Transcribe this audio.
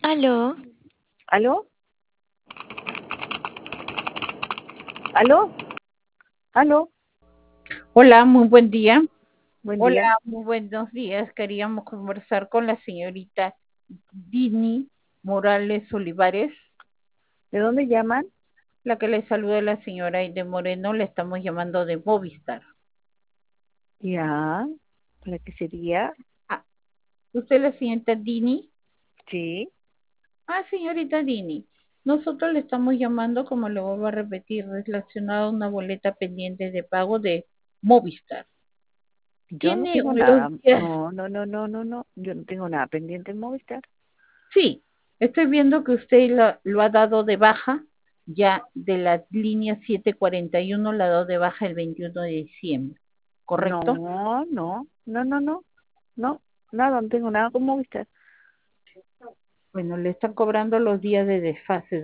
Aló, ¿Aló? ¿Aló? ¿Aló? Hola, muy buen día. Buen Hola, día. muy buenos días. Queríamos conversar con la señorita Dini Morales Olivares, ¿De dónde llaman? la que le saluda la señora Aide Moreno. Le estamos llamando de Movistar. Ya. ¿Para qué sería? Ah, ¿usted es la señorita Dini? Sí. Señorita Dini, nosotros le estamos llamando, como le vuelvo a repetir, relacionado a una boleta pendiente de pago de Movistar. Yo no Tiene tengo los nada. días. No, no, no, no, no, no. Yo no tengo nada pendiente en Movistar. Sí, estoy viendo que usted lo ha dado de baja ya de la línea 741, la ha dado de baja el 21 de diciembre, No, ¿correcto? no, no, no, no. No, nada, no tengo nada con Movistar. Bueno, le están cobrando los días de desfase